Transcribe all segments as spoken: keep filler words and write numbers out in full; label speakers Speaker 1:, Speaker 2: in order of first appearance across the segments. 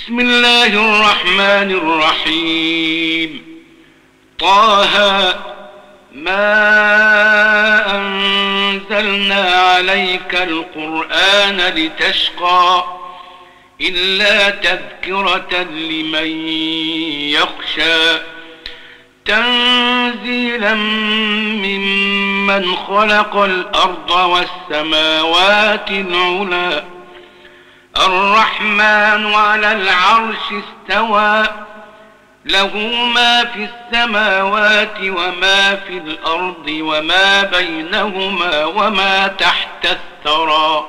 Speaker 1: بسم الله الرحمن الرحيم. طه ما أنزلنا عليك القرآن لتشقى إلا تذكرة لمن يخشى تنزيلا ممن خلق الأرض والسماوات العلى الرحمن على العرش استوى له ما في السماوات وما في الأرض وما بينهما وما تحت الثرى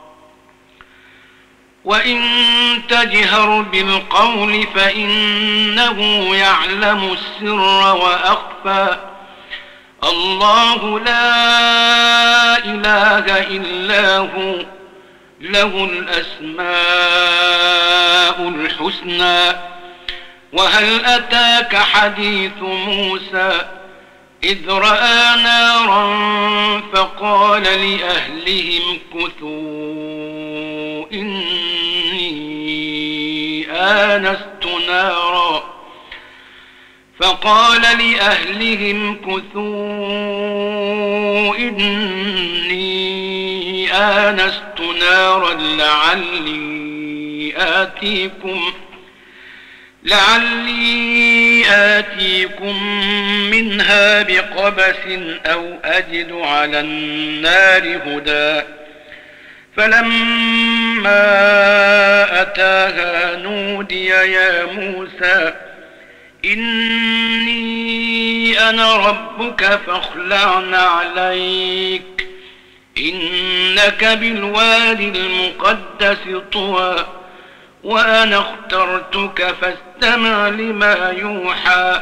Speaker 1: وإن تجهر بالقول فإنه يعلم السر وأخفى الله لا إله إلا هو له الأسماء الحسنى. وهل أتاك حديث موسى إذ رأى نارا فقال لأهلهم كثوا إني آنست نارا فقال لأهلهم كثوا إني آنست نارا لعلي آتيكم لعلي آتيكم منها بقبس أو أجد على النار هدى فلما أتاها نودي يا موسى إني أنا ربك فاخلع عليك إنك بالوادي المقدس طوى وأنا اخترتك فاستمع لما يوحى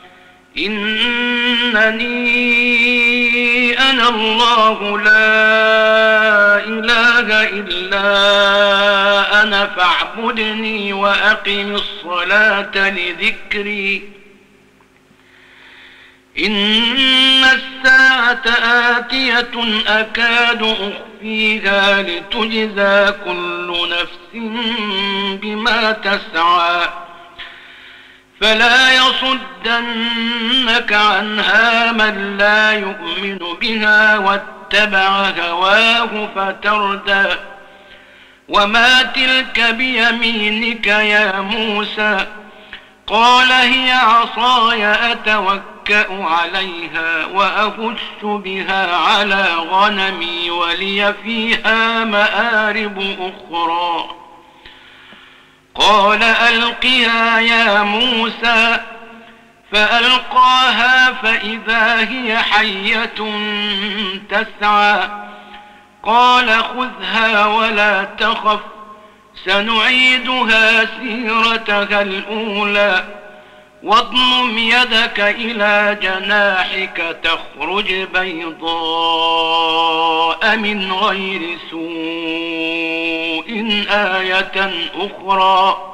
Speaker 1: إنني أنا الله لا إله إلا أنا فاعبدني وأقم الصلاة لذكري إن الساعة آتية أكاد أخفيها لتجزى كل نفس بما تسعى فلا يصدنك عنها من لا يؤمن بها واتبع هواه فتردى وما تلك بيمينك يا موسى قال هي عصاي أتوكأ عليها وأهش بها على غنمي ولي فيها مآرب أخرى قال ألقها يا موسى فألقاها فإذا هي حية تسعى قال خذها ولا تخف سنعيدها سيرتها الأولى واضمم يدك إلى جناحك تخرج بيضاء من غير سوء آية أخرى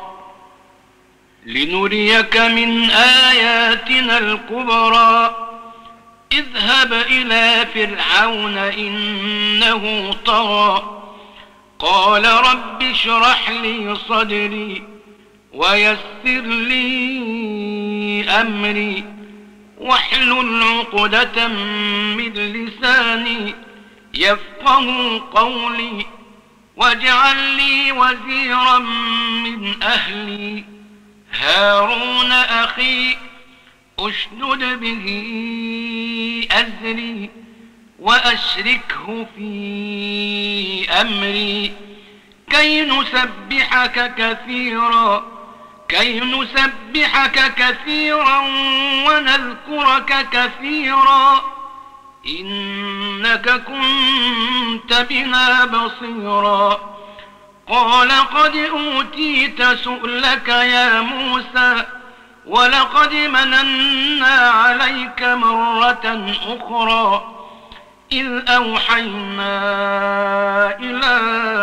Speaker 1: لنريك من آياتنا الكبرى اذهب إلى فرعون إنه طغى قال رب اشرح لي صدري ويسر لي أمري واحلل عقدة من لساني يفقه قولي واجعل لي وزيرا من أهلي هارون أخي أشدد به أزري وأشركه في أمري كي نسبحك كثيرا كي نسبحك كثيرا ونذكرك كثيرا إنك كنت بنا بصيرا قال قد أوتيت سؤلك يا موسى ولقد مننا عليك مرة أخرى إذ أوحينا إلى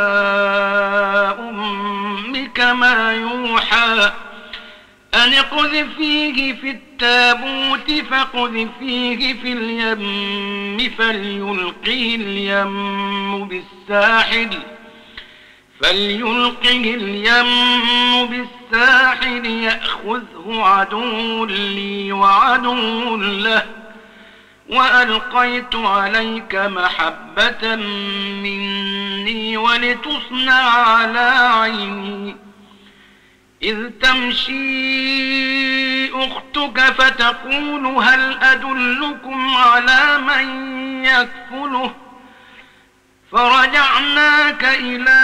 Speaker 1: أمك ما يوحى أن اقذفيه في التابوت فاقذفيه في اليم فليلقه اليم بالساحل فليلقه اليم بالساحل خذه عدو لي وعدو له، وألقيت عليك محبة مني ولتصنع على عيني. إذ تمشي أختك فتقول هل أدلكم على من يكفله، فرجعناك إلى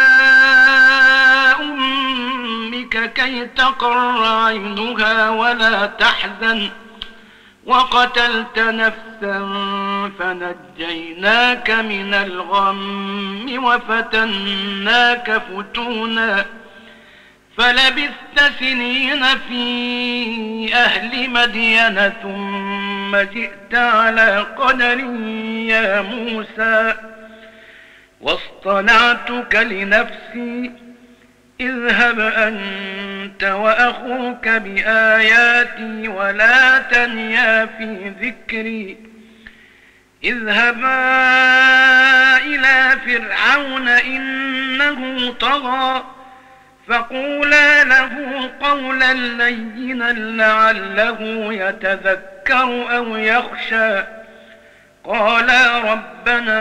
Speaker 1: أمك كي تقر عينها ولا تحزن، وقتلت نفسا فنجيناك من الغم وفتناك فتونا، فلبثت سنين في أهل مدين ثم جئت على قدر يا موسى، واصطنعتك لنفسي، اذهب أنت وأخوك بآياتي ولا تنيا في ذكري. اذهبا إلى فرعون إنه طغى، فقولا له قولا لينا لعله يتذكر أو يخشى. قالا ربنا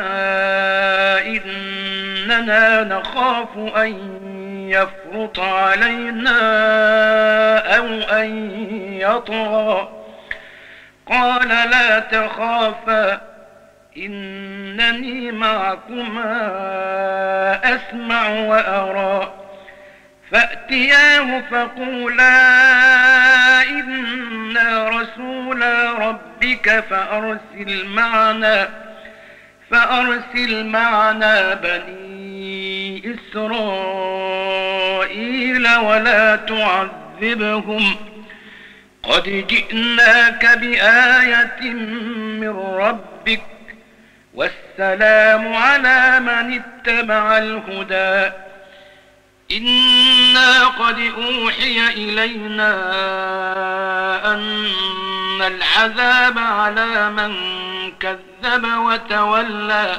Speaker 1: إننا نخاف أن يفرط علينا أو أن يطغى. قال لا تخافا إنني معكما أسمع وأرى. فأتياه فقولا إنا رسولا ربك فأرسل معنا فأرسل معنا بني إسرائيل ولا تعذبهم، قد جئناك بآية من ربك، والسلام على من اتبع الهدى. إنا قد أوحي إلينا أن العذاب على من كذب وتولى.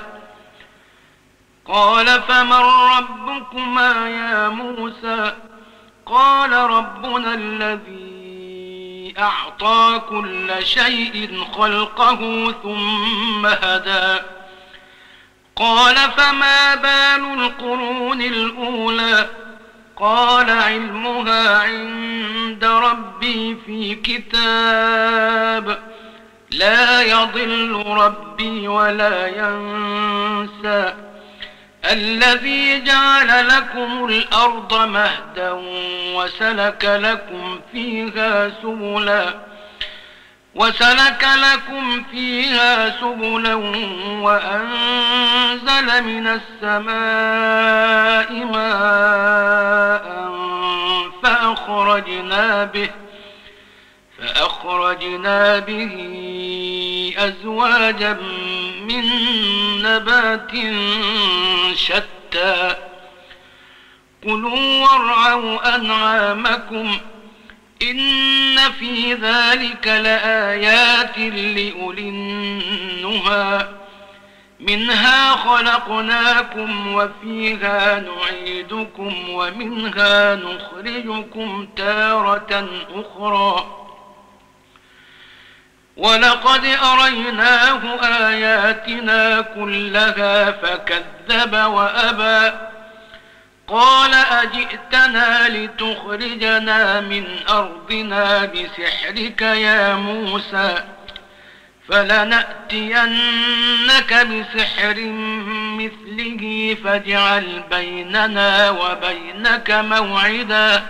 Speaker 1: قال فمن ربكما يا موسى؟ قال ربنا الذي أعطى كل شيء خلقه ثم هدى. قال فما بال القرون الأولى؟ قال علمها عند ربي في كتاب، لا يضل ربي ولا ينسى. الذي جعل لكم الأرض مهدا وسلك لكم فيها سبلا وسلك لكم فيها سبلا وأنزل من السماء ماء فأخرجنا به فأخرجنا به أزواجا من نبات شتى. كلوا وارعوا أنعامكم إن في ذلك لآيات لأولي النهى. منها خلقناكم وفيها نعيدكم ومنها نخرجكم تارة أخرى. ولقد أريناه آياتنا كلها فكذب وأبى. قال أجئتنا لتخرجنا من أرضنا بسحرك يا موسى؟ فلنأتينك بسحر مثله فاجعل بيننا وبينك موعدا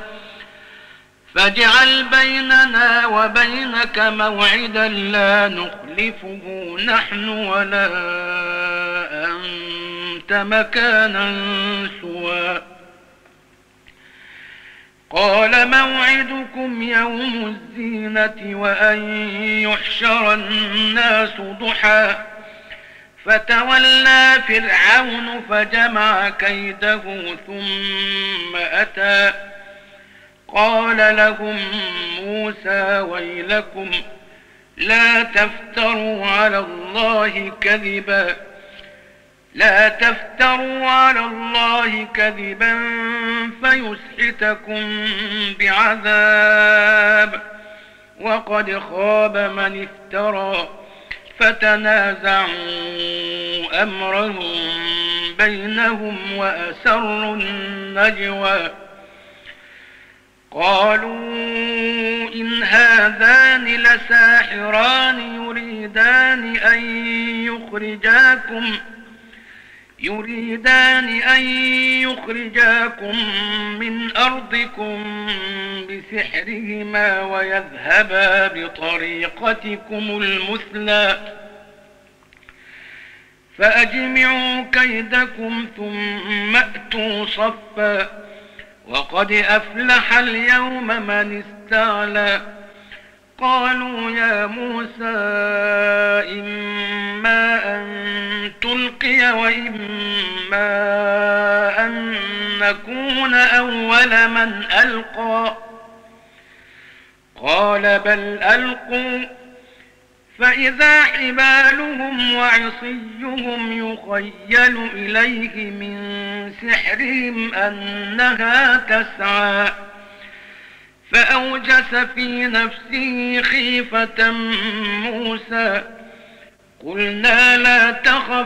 Speaker 1: فاجعل بيننا وبينك موعدا لا نخلفه نحن ولا أنت مكانا سوى. قال موعدكم يوم الزينة وأن يحشر الناس ضحى. فتولى فرعون فجمع كيده ثم أتى. قال لهم موسى ويلكم لا تفتروا على الله كذبا لا تفتروا على الله كذبا فيسحتكم بعذاب وقد خاب من افترى فتنازعوا أمرهم بينهم وأسروا النجوى قالوا إن هذان لساحران يريدان أن يخرجاكم يريدان أن يخرجاكم من أرضكم بسحرهما ويذهبا بطريقتكم المثلى فأجمعوا كيدكم ثم أتوا صفا وقد أفلح اليوم من استعلى قالوا يا موسى إما أن تلقي وإما أن نكون أول من ألقى قال بل ألقوا فإذا حبالهم وعصيهم يخيل إليه من سحرهم أنها تسعى فأوجس في نفسه خيفة موسى قلنا لا تخف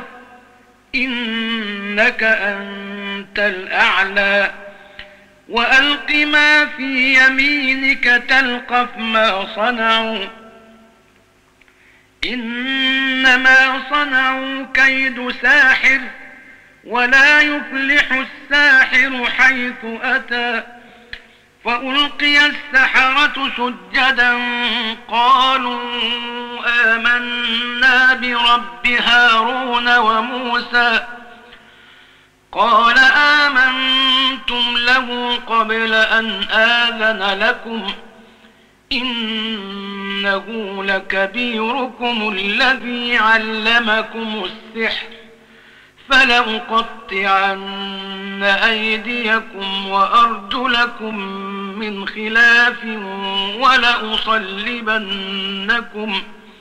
Speaker 1: إنك أنت الأعلى وألق ما في يمينك تلقف ما صنعوا إنما صنعوا كيد ساحر ولا يفلح الساحر حيث أتى فألقي السحرة سجدا قالوا آمنا برب هارون وموسى قال آمنتم له قبل أن آذن لكم إنه لكبيركم الذي علمكم السحر فلأقطعن أيديكم وأرجلكم من خلاف ولأصلبنكم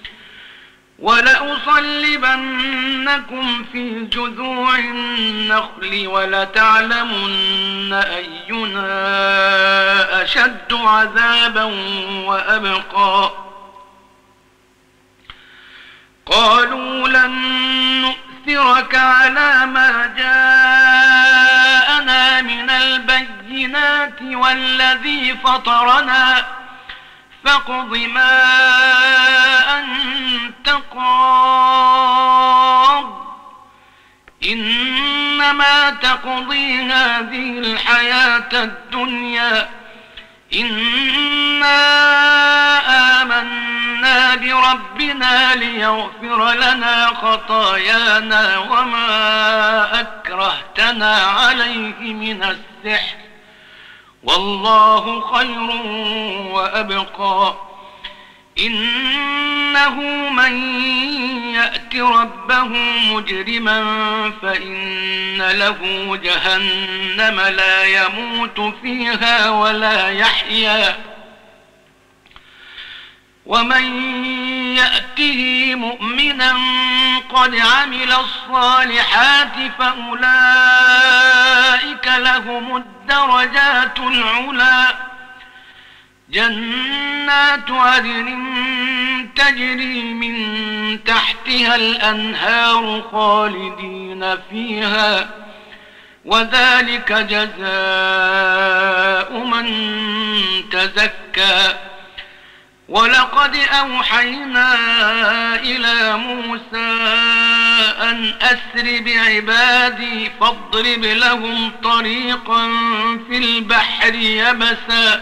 Speaker 1: ولأصلبنكم في جذوع النخل ولتعلمن أينا أشد عذابا وأبقى قالوا لن نؤثرك على ما جاءنا من البينات والذي فطرنا فاقض ما أنت قاض إنما تقضي هذه الحياة الدنيا إنا آمنا بربنا ليغفر لنا خطايانا وما أكرهتنا عليه من السحر والله خير وأبقى إنه من يأت ربه مجرما فإن له جهنم لا يموت فيها ولا يحيا ومن يأته مؤمنا قد عمل الصالحات فأولئك لهم الدرجات العلى جنات عدن تجري من تحتها الأنهار خالدين فيها وذلك جزاء من تزكى ولقد أوحينا إلى موسى أن أسر بعبادي فاضرب لهم طريقا في البحر يبسا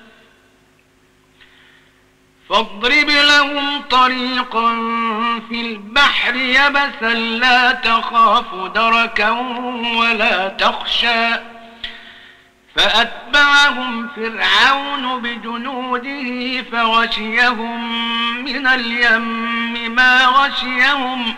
Speaker 1: فاضرب لهم طريقا في البحر يبسا لا تخاف دركا ولا تخشى فأتبعهم فرعون بجنوده فغشيهم من اليم ما غشيهم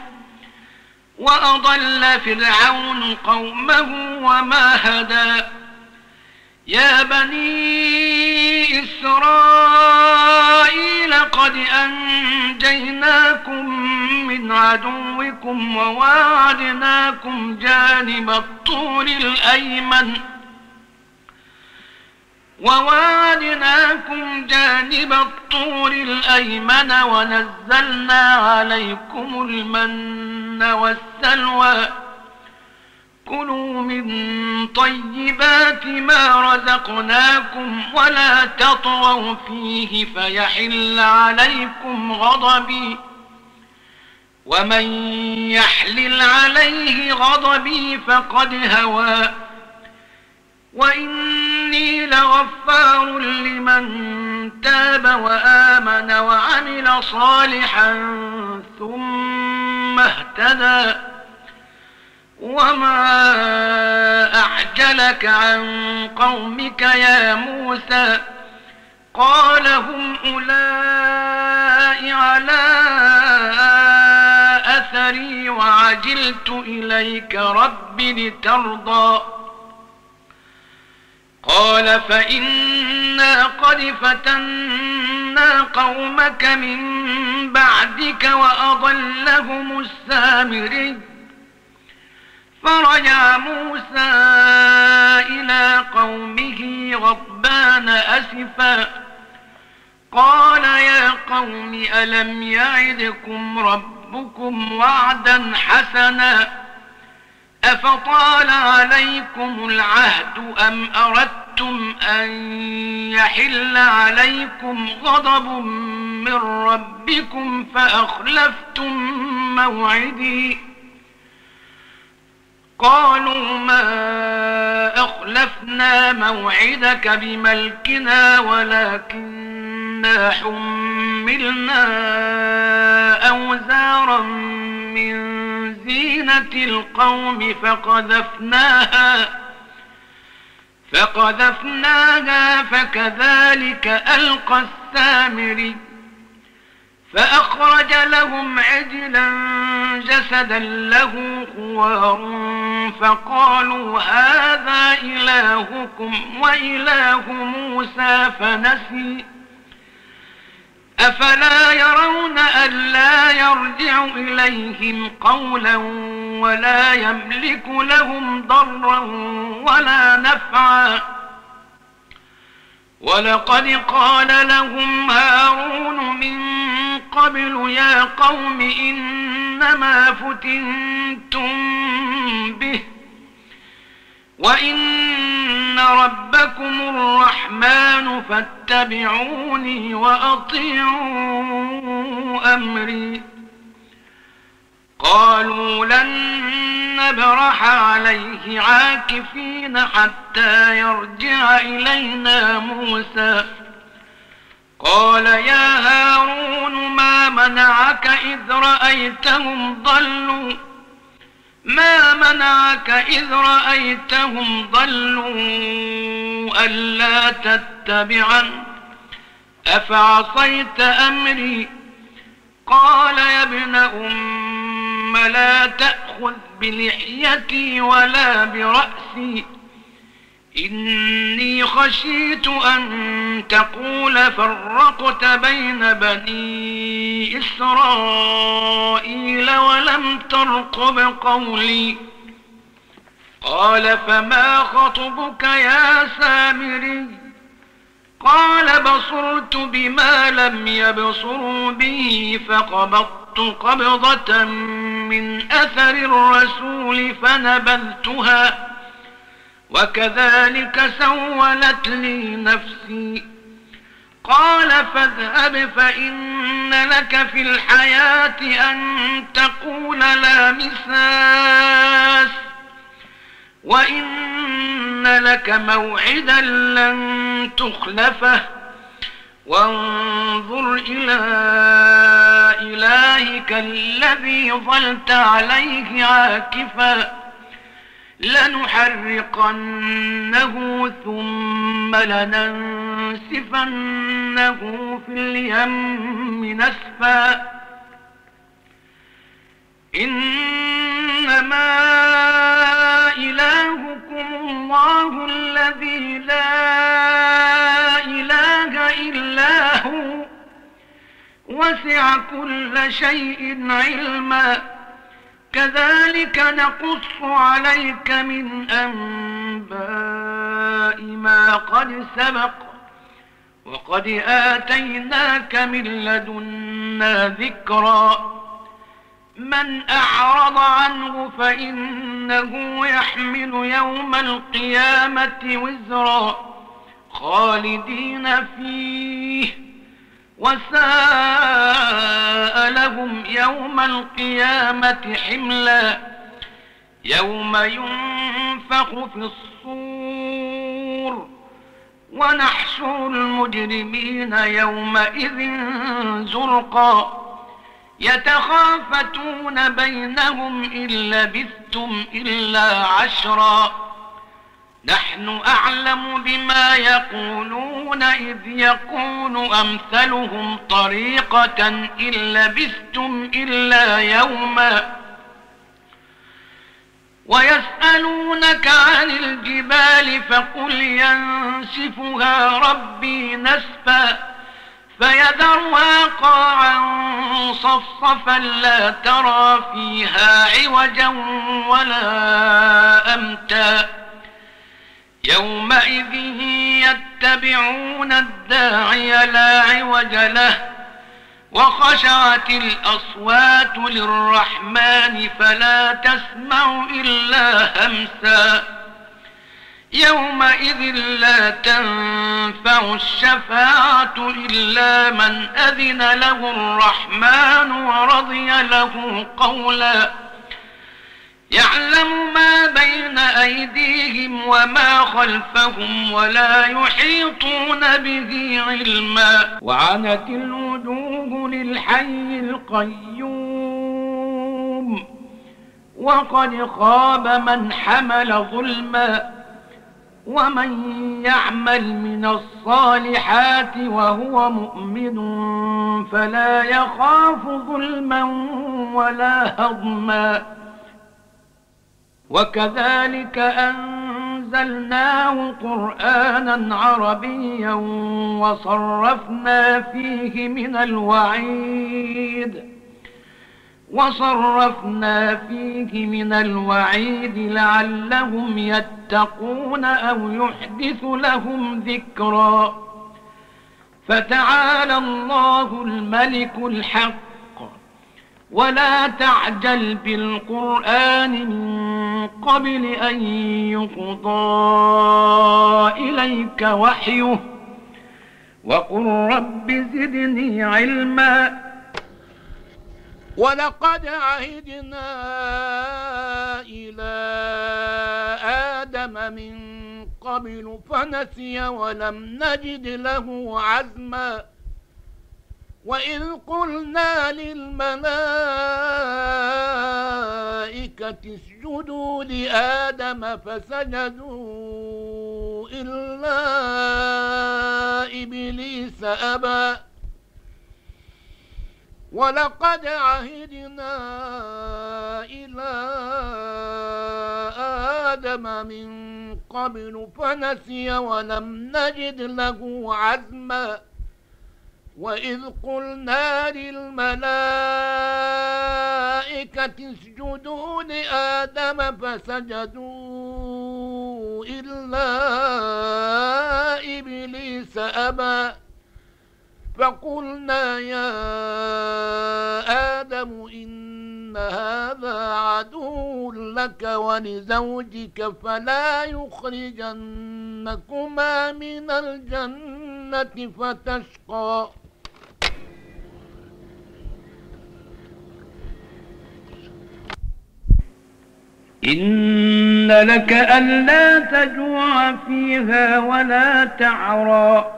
Speaker 1: وأضل فرعون قومه وما هدى يا بني إسرائيل قد أنجيناكم من عدوكم وواعدناكم جانب الطور الأيمن وواعدناكم جانب الطور الطور الأيمن ونزلنا عليكم المن والسلوى كلوا من طيبات ما رزقناكم ولا تطغوا فيه فيحل عليكم غضبي ومن يحلل عليه غضبي فقد هوى وإني لغفار لمن تاب وآمن وعمل صالحا ثم اهتدى وما أعجلك عن قومك يا موسى قال هم أولئك على أثري وعجلت إليك رب لترضى قال فإنا قد فتنا قومك من بعدك وأضلهم السامري فرجع موسى إلى قومه غضبان أسفا قال يا قوم ألم يعدكم ربكم وعدا حسنا أفطال عليكم العهد أم أردتم أن يحل عليكم غضب من ربكم فأخلفتم موعدي قالوا ما أخلفنا موعدك بملكنا ولكننا حملنا أوزارا من زينة القوم فقذفناها فقذفناها فكذلك ألقى السامري فأخرج لهم عجلا جسدا له خوار فقالوا هذا إلهكم وإله موسى فنسي أفلا يرون ألا يرجع إليهم قولا ولا يملك لهم ضرا ولا نفعا ولقد قال لهم هارون من قبل يا قوم إنما فتنتم به وإن ربكم الرحمن فاتبعوني وأطيعوا أمري قالوا لن نبرح عليه عاكفين حتى يرجع إلينا موسى قال يا هارون ما منعك إذ رأيتهم ضلوا ما منعك إذ رأيتهم ضلوا ألا تتبعن أفعصيت أمري قال يا ابن أم لا تأخذ بلحيتي ولا برأسي إني خشيت أن تقول فرقت بين بني إسرائيل ولم ترقب قولي قال فما خطبك يا سامري قال بصرت بما لم يبصروا به فقبضت قبضة من أثر الرسول فنبذتها وكذلك سولت لي نفسي قال فاذهب فإن لك في الحياة أن تقول لا مساس وإن لك موعدا لن تخلفه وانظر إلى إلهك الذي ظلت عليه عاكفا لنحرقنه ثم لننسفنه في اليم نسفا إنما إلهكم الله الذي لا إله إلا هو وسع كل شيء علما كذلك نقص عليك من أنباء ما قد سبق وقد آتيناك من لدنا ذكرا من أعرض عنه فإنه يحمل يوم القيامة وزرا خالدين فيه وساء لهم يوم القيامة حملا يوم ينفخ في الصور ونحشر المجرمين يومئذ زرقا يتخافتون بينهم إن لبثتم إلا عشرا نحن أعلم بما يقولون إذ يقول أمثلهم طريقة إن لبثتم إلا يوما ويسألونك عن الجبال فقل ينسفها ربي نسفا فيذرها قاعا صفصفا لا ترى فيها عوجا ولا أمتا يومئذ يتبعون الداعي لا عوج له وخشعت الأصوات للرحمن فلا تسمع إلا همسا يومئذ لا تنفع الشفاعة إلا من أذن له الرحمن ورضي له قولا يعلم ما بين أيديهم وما خلفهم ولا يحيطون به علما وعنت الوجوه للحي القيوم وقد خاب من حمل ظلما ومن يعمل من الصالحات وهو مؤمن فلا يخاف ظلما ولا هضما وكذلك أنزلناه قرآنا عربيا وصرفنا فيه من الوعيد وصرفنا فيه من الوعيد لعلهم يتقون أو يحدث لهم ذكرا فتعالى الله الملك الحق ولا تعجل بالقرآن من قبل أن يقضى إليك وحيه وقل رب زدني علما ولقد عهدنا إلى آدم من قبل فنسي ولم نجد له عزما وإذ قلنا للملائكة اسجدوا لآدم فسجدوا إلا إبليس أبى ولقد عهدنا إلى آدم من قبل فنسي ولم نجد له عزما وإذ قلنا للملائكة اسجدوا لآدم فسجدوا إلا إبليس أبى فقلنا يا آدم إن هذا عدو لك ولزوجك فلا يخرجنكما من الجنة فتشقى إن لك ألا تجوع فيها ولا تعرى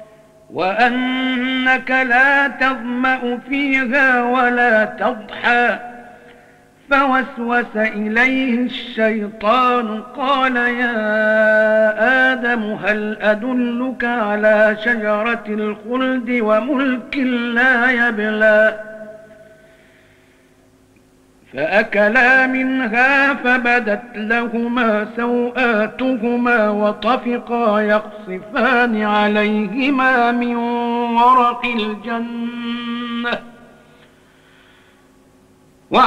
Speaker 1: وأنك لا تظمأ فيها ولا تضحى فوسوس إليه الشيطان قال يا آدم هل أدلك على شجرة الخلد وملك لا يبلى فأكلا منها فبدت لهما سوآتهما وطفقا يقصفان عليهما من ورق الجنة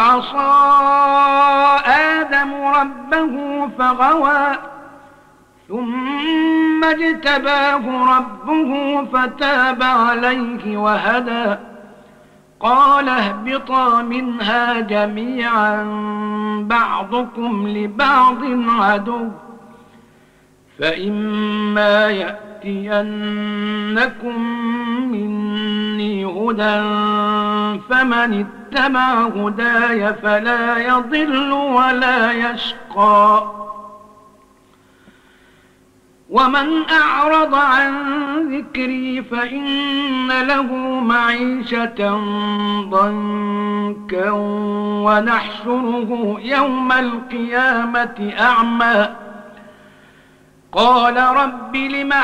Speaker 1: وعصى آدم ربه فغوى ثم اجتباه ربه فتاب عليه وهدى قال اهبطا منها جميعا بعضكم لبعض عدو فإما يأتينكم مني هدى فمن اتبع هداي فلا يضل ولا يشقى ومن أعرض عن ذكري فإن له معيشة ضنكا ونحشره يوم القيامة أعمى قال رب لم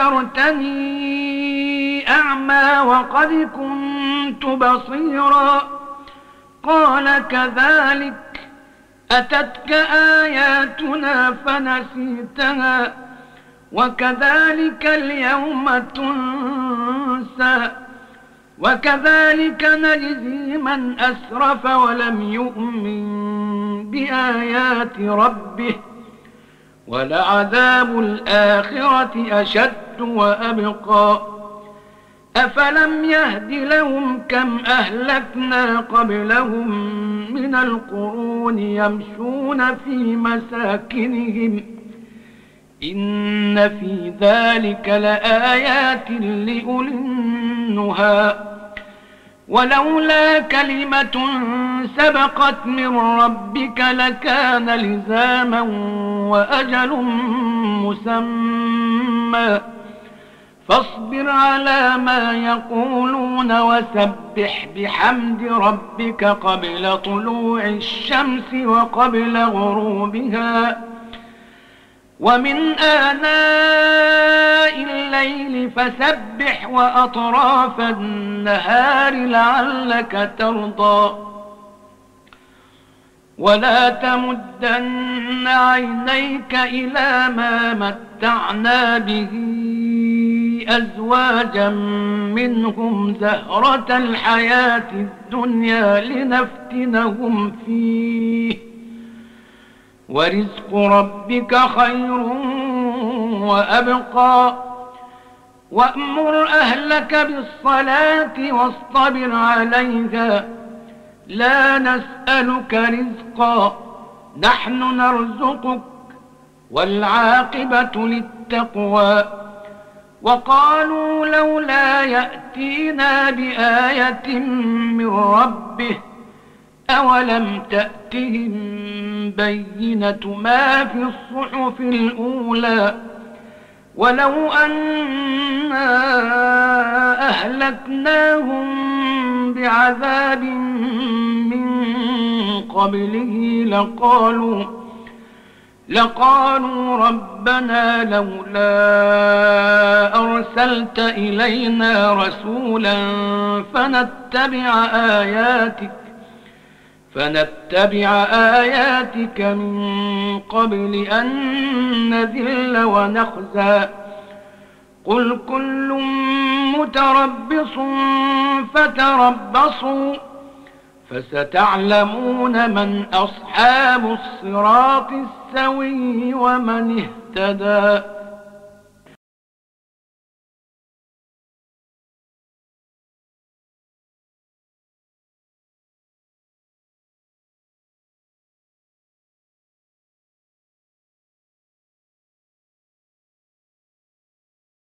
Speaker 1: حشرتني أعمى وقد كنت بصيرا قال كذلك أتتك آياتنا فنسيتها وكذلك اليوم تنسى وكذلك نجزي من أسرف ولم يؤمن بآيات ربه ولعذاب الآخرة أشد وأبقى أفلم يهد لهم كم أهلكنا قبلهم من القرون يمشون في مساكنهم إن في ذلك لآيات لأولي النهى ولولا كلمة سبقت من ربك لكان لزاما وأجل مسمى فاصبر على ما يقولون وسبح بحمد ربك قبل طلوع الشمس وقبل غروبها ومن آناء الليل فسبح وأطراف النهار لعلك ترضى ولا تمدن عينيك إلى ما متعنا به أزواجا منهم زهرة الحياة الدنيا لنفتنهم فيه ورزق ربك خير وأبقى وأمر أهلك بالصلاة واصطبر عليها لا نسألك رزقا نحن نرزقك والعاقبة للتقوى وقالوا لولا يأتينا بآية من ربه أولم تأتهم بينة ما في الصحف الأولى ولو أنا أهلكناهم بعذاب من قبله لقالوا لقالوا ربنا لولا أرسلت إلينا رسولا فنتبع آياتك فنتبع آياتك من قبل أن نذل ونخزى قل كل متربص فتربصوا فستعلمون من أصحاب الصراط السوي ومن اهتدى.